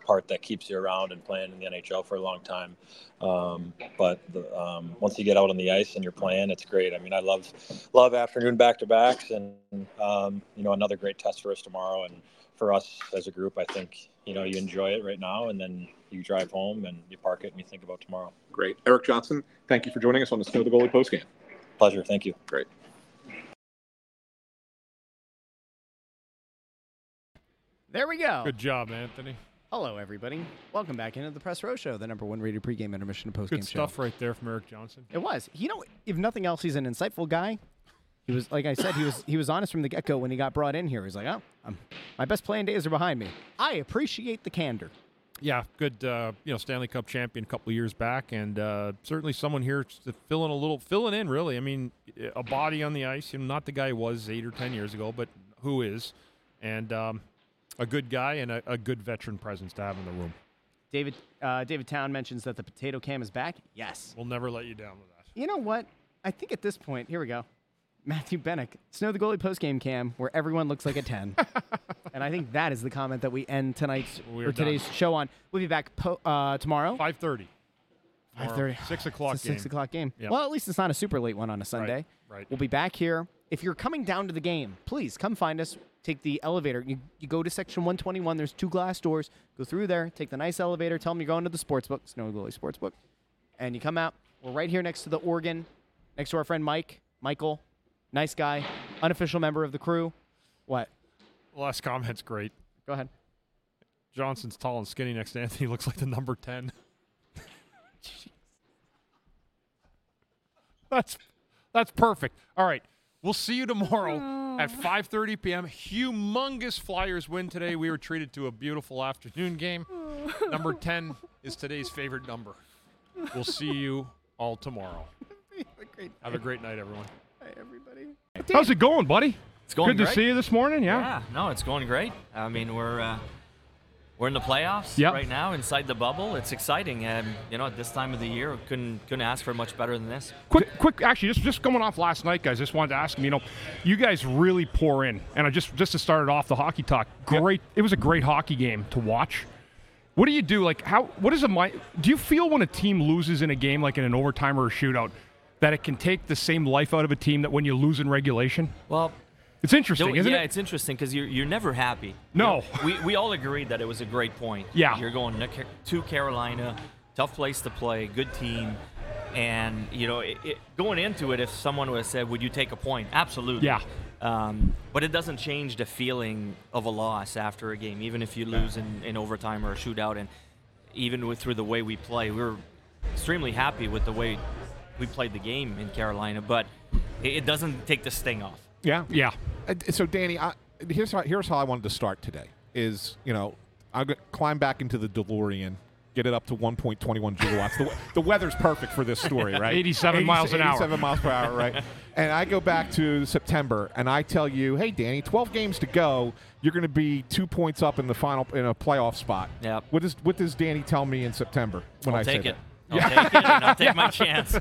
part that keeps you around and playing in the N H L for a long time. Um, but the, um, once you get out on the ice and you're playing, it's great. I mean, I love love afternoon back-to-backs, and um, you know, another great test for us tomorrow. And for us as a group, I think, you know, you enjoy it right now, and then you drive home and you park it and you think about tomorrow. Great. Erik Johnson, thank you for joining us on the Snow the Goalie postgame. Pleasure. Thank you. Great. There we go. Good job, Anthony. Hello, everybody. Welcome back into the Press Row Show, the number one rated pregame intermission and postgame show. Good stuff right there from Erik Johnson. It was. You know, if nothing else, he's an insightful guy. He was, like I said, he was he was honest from the get-go when he got brought in here. He's like, oh, I'm, my best playing days are behind me. I appreciate the candor. Yeah, good. Uh, you know, Stanley Cup champion a couple of years back, and uh, certainly someone here to filling a little, filling in. Really, I mean, a body on the ice. You know, not the guy he was eight or ten years ago, but who is, and um, a good guy and a, a good veteran presence to have in the room. David uh, David Town mentions that the potato cam is back. Yes, we'll never let you down with that. You know what? I think at this point, here we go. Matthew Bennick, Snow the Goalie postgame cam, where everyone looks like a ten. And I think that is the comment that we end tonight's We're or today's done. show on. We'll be back po- uh, tomorrow. five thirty. five thirty. six o'clock It's a game. six o'clock game. Yep. Well, at least it's not a super late one on a Sunday. Right, right. We'll be back here. If you're coming down to the game, please come find us. Take the elevator. You, you go to section one twenty-one. There's two glass doors. Go through there. Take the nice elevator. Tell them you're going to the sportsbook, Snow the Goalie Sportsbook. And you come out. We're right here next to the organ, next to our friend Mike, Michael. Nice guy, unofficial member of the crew. What? Last comment's great. Go ahead. Johnson's tall and skinny next to Anthony. Looks like the number ten. that's that's perfect. All right. We'll see you tomorrow at five thirty p.m. Humongous Flyers win today. We were treated to a beautiful afternoon game. Number ten is today's favorite number. We'll see you all tomorrow. Have a great night, everyone. Hi, everybody. How's it going, buddy? It's going Good to great. see you this morning, yeah? Yeah, no, it's going great. I mean, we're uh, we're in the playoffs Yep. right now, inside the bubble. It's exciting, and you know, at this time of the year, couldn't couldn't ask for much better than this. Quick, quick. Actually, just just going off last night, guys. Just wanted to ask him. You know, you guys really pour in, and I just just to start it off, the hockey talk. Great. It was a great hockey game to watch. What do you do? Like, how? What is a mi- Do you feel when a team loses in a game, like in an overtime or a shootout, that it can take the same life out of a team that when you lose in regulation? Well, it's interesting, Don't- isn't yeah, it? it's interesting because you're you're never happy. No. You know, we we all agreed that it was a great point. Yeah. You're going to Ca- to Carolina, tough place to play, good team, and you know, it, it, going into it, if someone would have said, "Would you take a point?" Absolutely. Yeah. Um, but it doesn't change the feeling of a loss after a game, even if you lose in, in overtime or a shootout, and even with through the way we play, we were extremely happy with the way we played the game in Carolina. But it, it doesn't take the sting off. Yeah, yeah. Uh, So, Danny, I, here's how here's how I wanted to start today. Is you know, I'm gonna climb back into the DeLorean, get it up to one point two one gigawatts. the, the weather's perfect for this story, right? eighty-seven miles an hour. eighty-seven miles per hour, right? And I go back to September, and I tell you, hey, Danny, twelve games to go. You're going to be two points up in the final in a playoff spot. Yeah. What does what does Danny tell me in September when I'll I say take that? it. I'll take it, and I'll take my chance.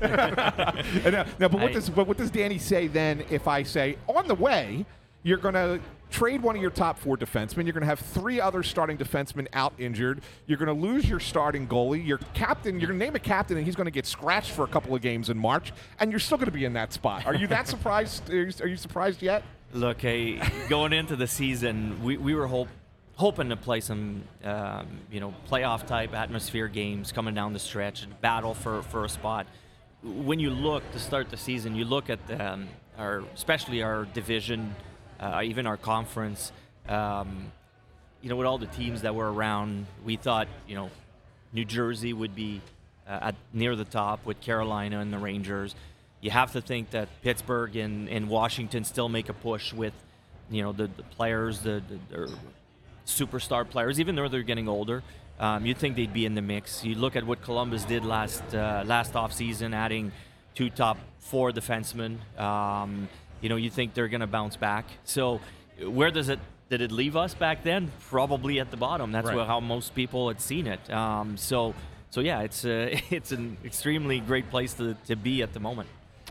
And now, now, but what I- does but what does Danny say then if I say on the way you're going to trade one of your top four defensemen, you're going to have three other starting defensemen out injured, you're going to lose your starting goalie, your captain, you're going to name a captain and he's going to get scratched for a couple of games in March, and you're still going to be in that spot. Are you that surprised? Are you, are you surprised yet? Look, hey, going into the season, we, we were hope, hoping to play some, um, you know, playoff type atmosphere games coming down the stretch and battle for, for a spot. When you look to start the season, you look at um, our, especially our division, uh, even our conference. Um, you know, with all the teams that were around, we thought, you know, New Jersey would be uh, at near the top with Carolina and the Rangers. You have to think that Pittsburgh and, and Washington still make a push with, you know, the, the players, the, the their superstar players, even though they're getting older. Um, you'd think they'd be in the mix. You look at what Columbus did last uh, last offseason, adding two top four defensemen. Um, you know, you think they're going to bounce back. So where does it did it leave us back then? Probably at the bottom. That's Right. where, how most people had seen it. Um, so so yeah, it's uh, it's an extremely great place to, to be at the moment.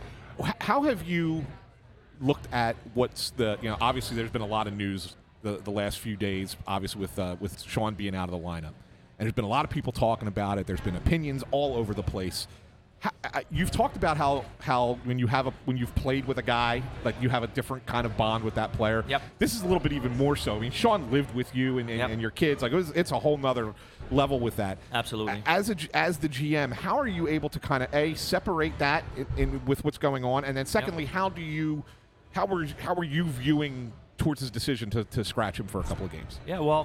How have you looked at what's the, you know, obviously there's been a lot of news the, the last few days, obviously with uh, with Sean being out of the lineup. and there's been a lot of people talking about it. There's been opinions all over the place. How, I, you've talked about how how when you have a when you've played with a guy, like you have a different kind of bond with that player. Yep. This is a little bit even more so. I mean, Sean lived with you and, and, Yep. and your kids. Like it was, it's a whole nother level with that. Absolutely. As a, as the G M, how are you able to kind of a separate that in, in with what's going on, and then secondly, yep. how do you how were how were you viewing towards his decision to, to scratch him for a couple of games? Yeah. Well,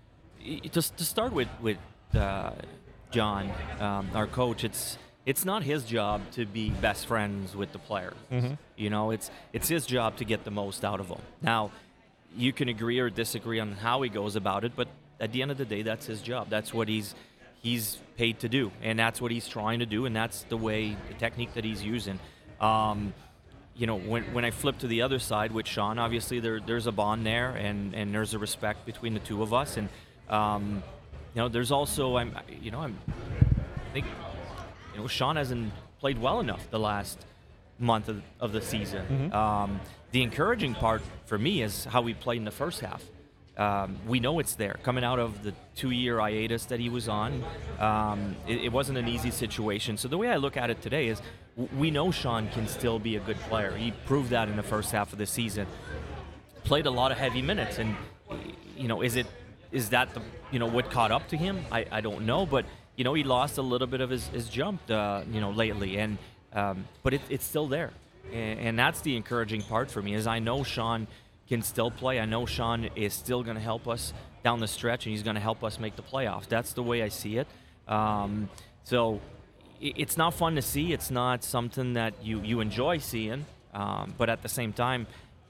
just to start with with uh, John, um, our coach, it's. It's not his job to be best friends with the players. Mm-hmm. You know, it's it's his job to get the most out of them. Now, you can agree or disagree on how he goes about it, but at the end of the day, that's his job. That's what he's he's paid to do, and that's what he's trying to do, and that's the way, the technique that he's using. Um, you know, when when I flip to the other side with Sean, obviously there there's a bond there, and, and there's a respect between the two of us, and um, you know, there's also I'm you know I'm I think. You know, Sean hasn't played well enough the last month of, of the season. Mm-hmm. Um, the encouraging part for me is how we played in the first half. Um, we know it's there. Coming out of the two-year hiatus that he was on, um, it, it wasn't an easy situation. So the way I look at it today is w- we know Sean can still be a good player. He proved that in the first half of the season. Played a lot of heavy minutes, and you know, is it is that the you know what caught up to him? I, I don't know, but. You know, he lost a little bit of his, his jump, uh, you know, lately, and um, but it, it's still there, and, and that's the encouraging part for me. Is I know Sean can still play. I know Sean is still going to help us down the stretch, and he's going to help us make the playoffs. That's the way I see it. Um, so it, it's not fun to see. It's not something that you you enjoy seeing, um, but at the same time,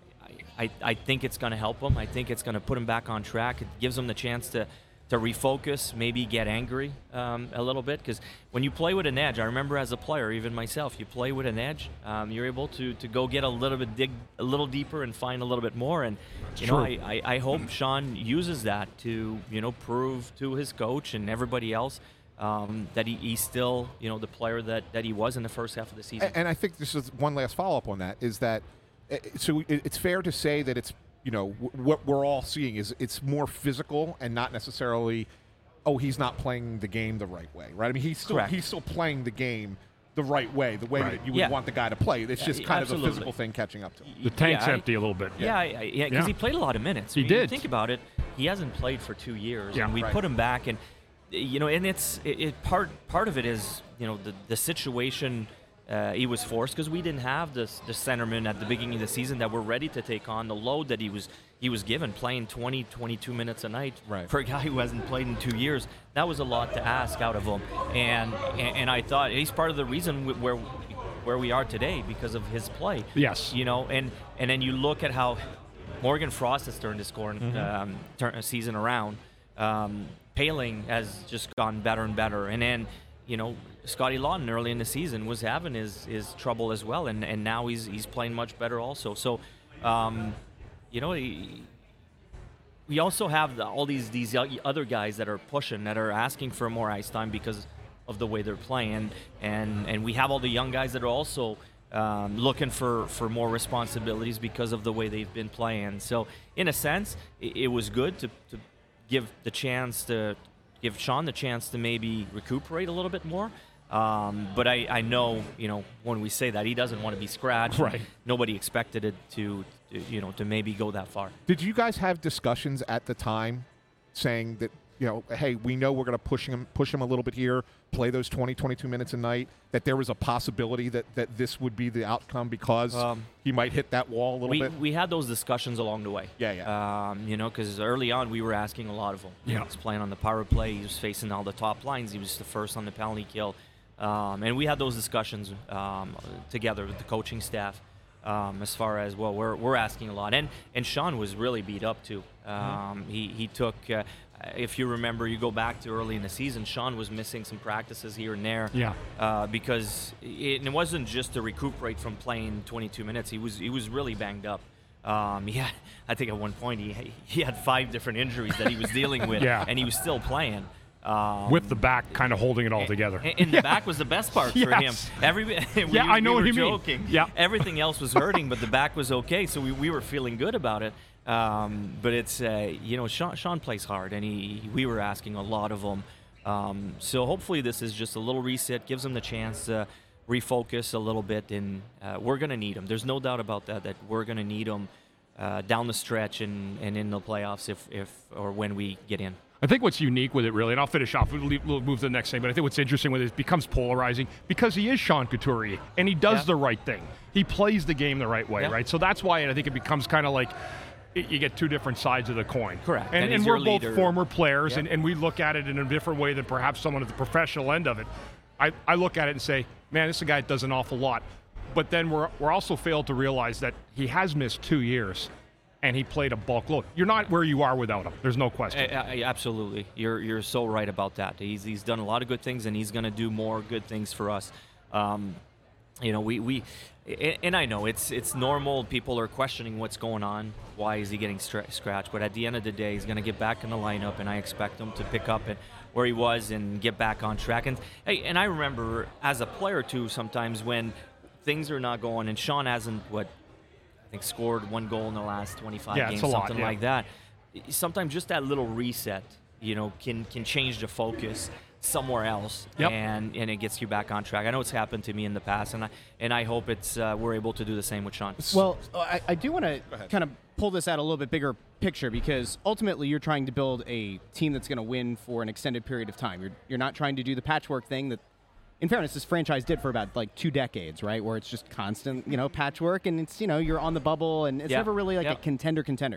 I I, I think it's going to help him. I think it's going to put him back on track. It gives him the chance to. to refocus, maybe get angry um, a little bit, because when you play with an edge, I remember as a player, even myself, you play with an edge, um, you're able to to go get a little bit, dig a little deeper and find a little bit more, and you know, I, I, I hope Sean uses that to, you know, prove to his coach and everybody else um, that he, he's still, you know, the player that, that he was in the first half of the season. And, and I think this is one last follow-up on that, is that, so it's fair to say that it's, you know, w- what we're all seeing is it's more physical and not necessarily, oh, he's not playing the game the right way, right? I mean, he's still Correct. he's still playing the game the right way, the way Right. that you would Yeah. want the guy to play. It's Yeah, just kind absolutely. of a physical thing catching up to him. The tank's Yeah, I- empty a little bit. Yeah, yeah, yeah, because Yeah. he played a lot of minutes. He When you did. think about it, he hasn't played for two years, Yeah. and we Right. put him back, and you know, and it's it, it part part of it is you know the the situation uh, he was forced because we didn't have the the centerman at the beginning of the season that were ready to take on the load that he was he was given, playing twenty, twenty-two minutes a night Right. for a guy who hasn't played in two years. That was a lot to ask out of him, and and, and I thought he's part of the reason wh- where. where we are today because of his play. Yes. You know, and, and then you look at how Morgan Frost has turned his scoring Mm-hmm. um, turn, season around. Um, Paling has just gotten better and better. And then, you know, Scotty Lawton early in the season was having his, his trouble as well, and, and now he's he's playing much better also. So, um, you know, he, we also have the, all these these other guys that are pushing, that are asking for more ice time because of the way they're playing, and and we have all the young guys that are also um, looking for, for more responsibilities because of the way they've been playing. So in a sense, it, it was good to, to give the chance to give Sean the chance to maybe recuperate a little bit more. Um, but I, I know, you know, when we say that, he doesn't want to be scratched. Right. Nobody expected it to, to, you know, to maybe go that far. Did you guys have discussions at the time saying that, you know, hey, we know we're going to push him push him a little bit here, play those twenty, twenty-two minutes a night, that there was a possibility that, that this would be the outcome because Um, he might hit that wall a little we, bit? We had those discussions along the way. Yeah, yeah. Um, you know, because early on we were asking a lot of him. Yeah. He was playing on the power play. He was facing all the top lines. He was the first on the penalty kill. Um, and we had those discussions um, together with the coaching staff um, as far as, well, we're, we're asking a lot. And and Sean was really beat up, too. Um, Mm-hmm. he, he took, uh, if you remember, you go back to early in the season, Sean was missing some practices here and there. Yeah. Uh, because it, it wasn't just to recuperate from playing twenty-two minutes. He was he was really banged up. Um, he had, I think at one point he he had five different injuries that he was dealing with, Yeah. and he was still playing. Um, With the back kind of holding it all together. And, and the back was the best part for Yes. him. Every we, Yeah, I know we what were you mean. joking. Yeah. Everything else was hurting, but the back was okay, so we, we were feeling good about it. Um, but it's uh, you know, Sean, Sean plays hard, and he we were asking a lot of him Um, so hopefully this is just a little reset, gives him the chance to refocus a little bit, and uh, we're going to need him. There's no doubt about that, that we're going to need him uh, down the stretch and, and in the playoffs if, if or when we get in. I think what's unique with it, really, and I'll finish off, we'll, leave, we'll move to the next thing, but I think what's interesting with it, it becomes polarizing because he is Sean Couturier, and he does yeah. the right thing. He plays the game the right way, yeah. right? So that's why I think it becomes kind of like it, you get two different sides of the coin. Correct. And, and, and we're both leader. former players, yeah. and, and we look at it in a different way than perhaps someone at the professional end of it. I, I look at it and say, man, this is a guy that does an awful lot. But then we're, we're also failed to realize that he has missed two years. And he played a bulk load. You're not where you are without him. There's no question. I, I, absolutely, you're you're so right about that. He's he's done a lot of good things, and he's going to do more good things for us. Um, you know, we we, and I know it's it's normal. People are questioning what's going on. Why is he getting stra- scratched? But at the end of the day, he's going to get back in the lineup, and I expect him to pick up it where he was and get back on track. And hey, and I remember as a player too, sometimes when things are not going, and Sean hasn't what. I think scored one goal in the last twenty-five yeah, games, it's a something lot, yeah. like that. Sometimes just that little reset, you know, can can change the focus somewhere else, yep. and and it gets you back on track. I know it's happened to me in the past, and I and I hope it's uh, we're able to do the same with Sean. Well, I, I do want to kind of pull this out a little bit bigger picture, because ultimately you're trying to build a team that's going to win for an extended period of time. You're you're not trying to do the patchwork thing that, in fairness, this franchise did for about like two decades, right? Where it's just constant, you know, patchwork, and it's, you know, you're on the bubble, and it's yeah. never really like yeah. a contender contender.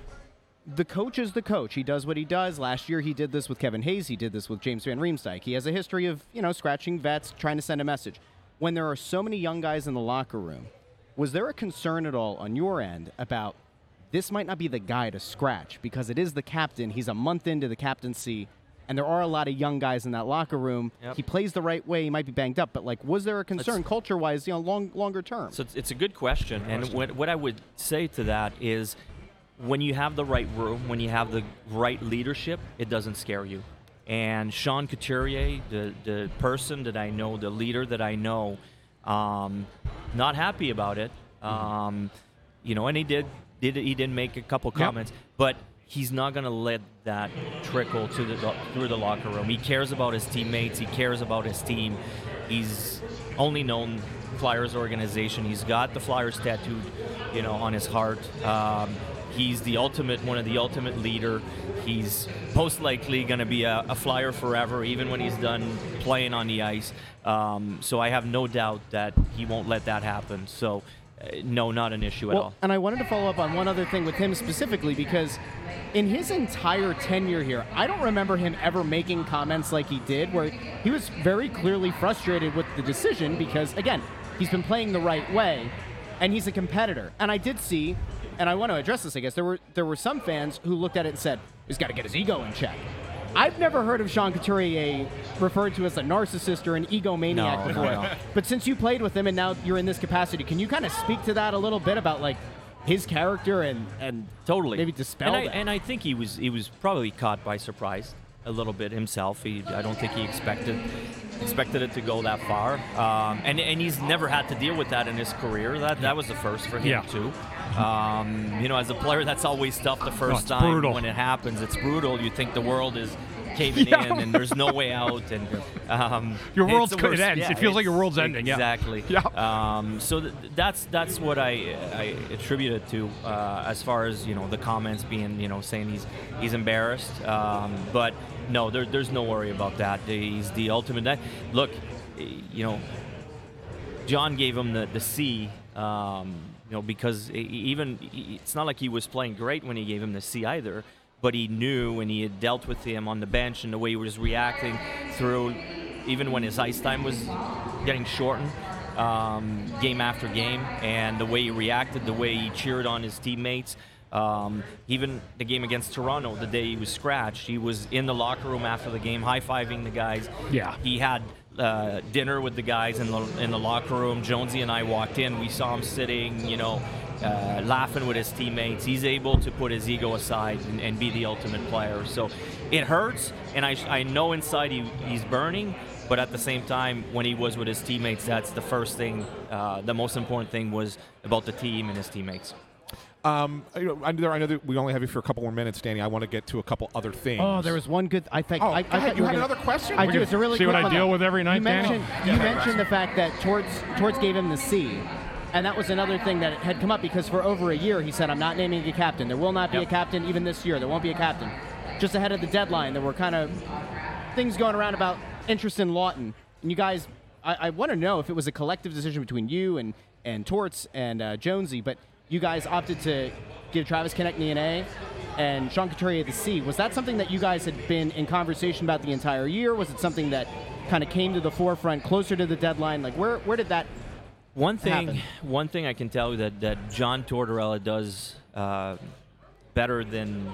The coach is the coach. He does what he does. Last year he did this with Kevin Hayes. He did this with James Van Riemsdyk. He has a history of, you know, scratching vets, trying to send a message. When there are so many young guys in the locker room, was there a concern at all on your end about this might not be the guy to scratch, because it is the captain. He's a month into the captaincy. And there are a lot of young guys in that locker room. Yep. He plays the right way. He might be banged up, but like, was there a concern culture-wise, you know, long, longer term? So it's, it's a good question, good and question. What, what I would say to that is, when you have the right room, when you have the right leadership, it doesn't scare you. And Sean Couturier, the the person that I know, the leader that I know, um, not happy about it. Um, you know, and he did did he did make a couple comments, yep. but. He's not going to let that trickle to the through the locker room. He cares about his teammates. He cares about his team. He's only known Flyers organization. He's got the Flyers tattooed, you know, on his heart. Um, he's the ultimate, one of the ultimate leader. He's most likely going to be a, a Flyer forever, even when he's done playing on the ice. Um, so I have no doubt that he won't let that happen. So. Uh, no, not an issue well, at all. And I wanted to follow up on one other thing with him specifically, because in his entire tenure here, I don't remember him ever making comments like he did, where he was very clearly frustrated with the decision because, again, he's been playing the right way, and he's a competitor. And I did see, and I want to address this, I guess, there were there were some fans who looked at it and said, he's got to get his ego in check. I've never heard of Sean Couturier referred to as a narcissist or an egomaniac no, before. No, no. But since you played with him and now you're in this capacity, can you kind of speak to that a little bit about like his character and, and totally maybe dispel and that? I, and I think he was he was probably caught by surprise a little bit himself. He, I don't think he expected expected it to go that far. Um, and and he's never had to deal with that in his career. That that was the first for him yeah. too. Um, you know, as a player, that's always tough the first no, time brutal. when it happens. It's brutal. You think the world is caving yeah. in and there's no way out, and um, your world's it ends. Yeah, it feels like your world's exactly. ending. Exactly. Yeah. Um, so th- that's that's what I I attribute it to, uh, as far as you know the comments being you know saying he's he's embarrassed, um, but no, there, there's no worry about that. He's the ultimate. That, look, you know, John gave him the the C. Um, you know, because even it's not like he was playing great when he gave him the C either. But he knew, and he had dealt with him on the bench and the way he was reacting through, even when his ice time was getting shortened, um, game after game, and the way he reacted, the way he cheered on his teammates. Um, even the game against Toronto, the day he was scratched, he was in the locker room after the game, high-fiving the guys. Yeah. He had uh, dinner with the guys in the in the locker room. Jonesy and I walked in. We saw him sitting, you know, uh, laughing with his teammates. He's able to put his ego aside and, and be the ultimate player. So it hurts, and I I know inside he, he's burning. But at the same time, when he was with his teammates, that's the first thing, uh, the most important thing was about the team and his teammates. Um, you know, I know, I know that we only have you for a couple more minutes, Danny. I want to get to a couple other things. Oh, there was one good. I think. Oh, I, I go ahead. thought You were had gonna- another question? I We do. can It's a really see good what I one. deal with every night, You Danny? mentioned, you mentioned the fact that Torts Torts gave him the C, and that was another thing that had come up because for over a year he said, "I'm not naming a captain. There will not be Yep. a captain even this year. There won't be a captain." Just ahead of the deadline, there were kind of things going around about interest in Lawton, and you guys. I, I want to know if it was a collective decision between you and and Torts and uh, Jonesy, but you guys opted to give Travis Konechny an A and Sean Couturier the C. Was that something that you guys had been in conversation about the entire year? Was it something that kind of came to the forefront closer to the deadline? Like, where where did that One thing, happen? one thing I can tell you that, that John Tortorella does uh, better than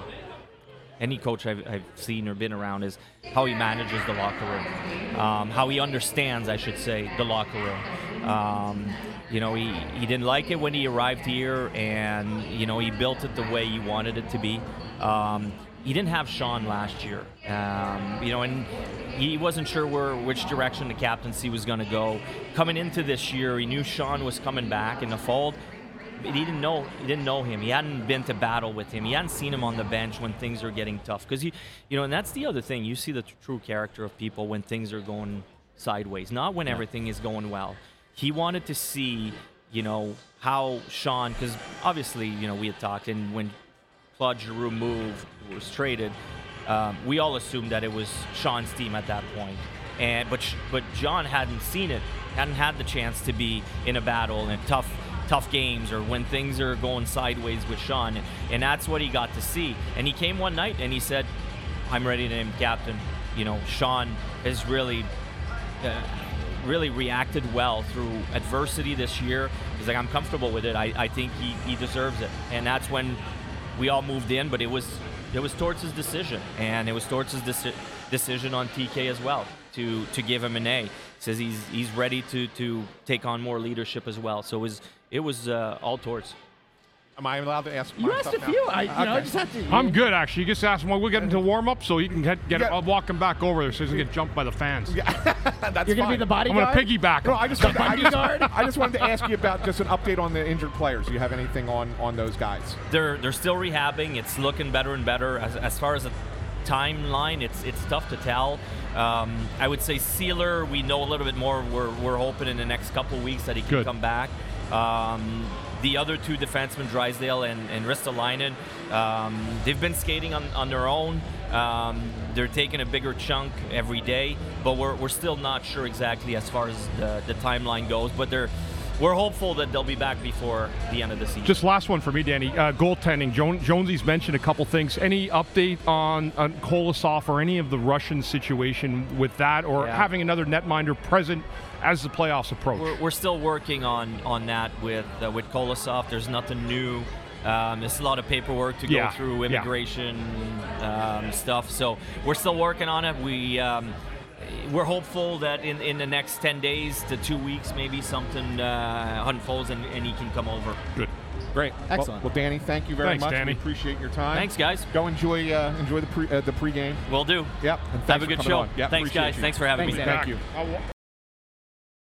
any coach I've, I've seen or been around is how he manages the locker room, um, how he understands, I should say, the locker room. Um, you know, he, he didn't like it when he arrived here, and, you know, he built it the way he wanted it to be. Um, he didn't have Sean last year, um, you know, and he wasn't sure where which direction the captaincy was going to go. Coming into this year, he knew Sean was coming back in the fold. He didn't know. He didn't know him. He hadn't been to battle with him. He hadn't seen him on the bench when things are getting tough. Because you, you know, and that's the other thing. You see the t- true character of people when things are going sideways, not when Yeah. everything is going well. He wanted to see, you know, how Sean. Because obviously, you know, we had talked, and when Claude Giroux moved, was traded, um, we all assumed that it was Sean's team at that point. And but but John hadn't seen it, hadn't had the chance to be in a battle and tough. tough games or when things are going sideways with Sean, and that's what he got to see. And he came one night and he said, I'm ready to name captain. You know, Sean has really uh, really reacted well through adversity this year. He's like, I'm comfortable with it. I, I think he, he deserves it. And that's when we all moved in, but it was it was Torts' decision, and it was Torts' deci- decision on T K as well to to give him an A. He says he's he's ready to to take on more leadership as well. So it was It was uh, all Torts. Am I allowed to ask? You my asked stuff a now? few. I, you Okay. know, I just have to. I'm good, actually. You just ask him when we get into warm up so he can get, get Yeah. I'll walk him back over there so he doesn't get jumped by the fans. That's You're gonna fine. be the bodyguard. I'm going to piggyback him. No, I just, The wanted, I, just, bodyguard? I just wanted to ask you about just an update on the injured players. Do you have anything on, on those guys? They're they're still rehabbing. It's looking better and better. As, as far as the timeline, it's it's tough to tell. Um, I would say Sealer, we know a little bit more. We're we're hoping in the next couple weeks that he can Good. come back. Um, the other two defensemen, Drysdale and, and Ristolainen, um, they've been skating on, on their own. Um, they're taking a bigger chunk every day, but we're, we're still not sure exactly as far as the, the timeline goes. But they're we're hopeful that they'll be back before the end of the season. Just last one for me, Danny. Uh, goaltending. Jo- Jonesy's mentioned a couple things. Any update on, on Kolosov or any of the Russian situation with that, or Yeah. having another netminder present as the playoffs approach? We're, we're still working on, on that with uh, with Kolosov. There's nothing new. Um, there's a lot of paperwork to Yeah, go through, yeah. immigration um, stuff. So we're still working on it. We um, we're hopeful that in, in the next ten days to two weeks, maybe something uh, unfolds and, and he can come over. Good. Great. Excellent. Well, well, Danny, thank you very Thanks, much. Danny. We appreciate your time. Thanks, guys. Go enjoy uh, enjoy the pre uh, the pregame. Will do. Yep. And thanks Have a for good coming show. on. Yep, Thanks, appreciate guys. you. Thanks for having Thanks, me. Danny. Thank you.